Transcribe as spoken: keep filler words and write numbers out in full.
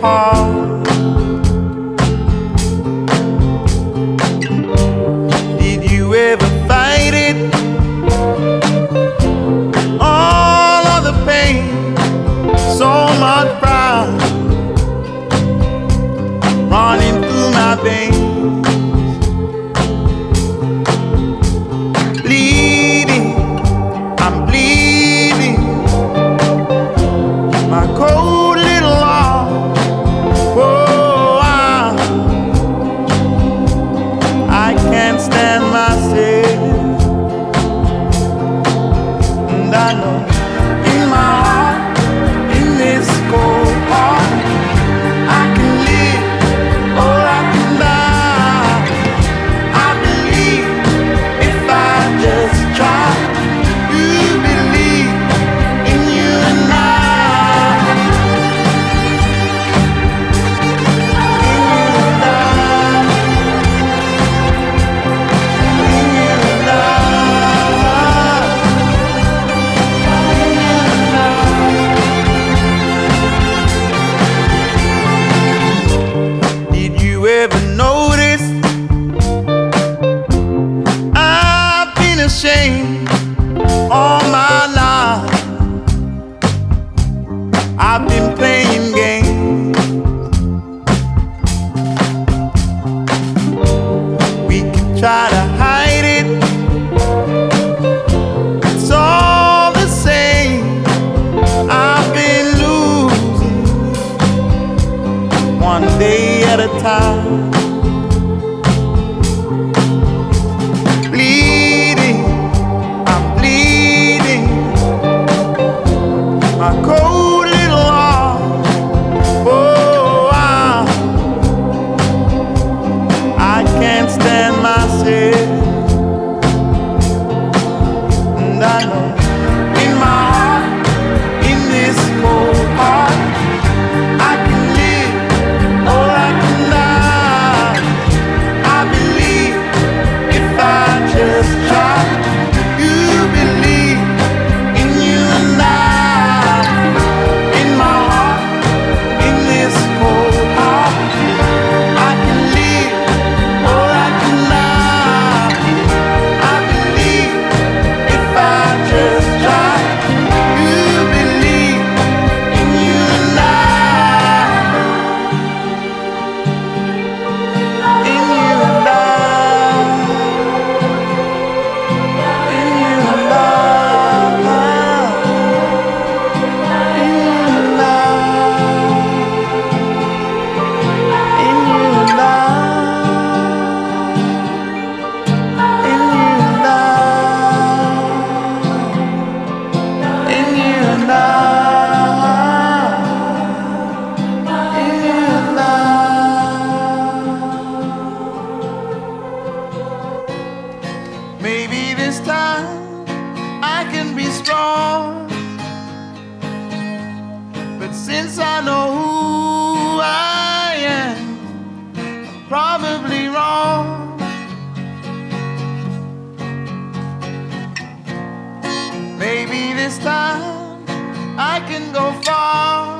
heart. Did you ever fight it? All of the pain, so much pride running through my veins. Bleeding, I'm bleeding. My cold little heart. Oh, I, I can't stand myself. And I know in my heart, in this cold heart, I can live or I can die. I believe if I just try. You believe in you and I. Did you ever notice I've been ashamed all my life? I've been playing games. We could try to hide it, it's all the same. I've been losing one day at a time. Bleeding, I'm bleeding. My cold little heart. Oh, I, I can't stand myself. And I know in my heart, in this cold heart, I can live or I can die. I believe if I just try. You believe in you and I. In my heart, in this cold heart, I can live or I can die. I believe if I just try. You believe in you and I. In you and I. In you and I. In you and I. In you and I. In you and I. In you and I. In you and I. Maybe this time I can be strong, but since I know who I am, I'm probably wrong. Maybe this time I can go far,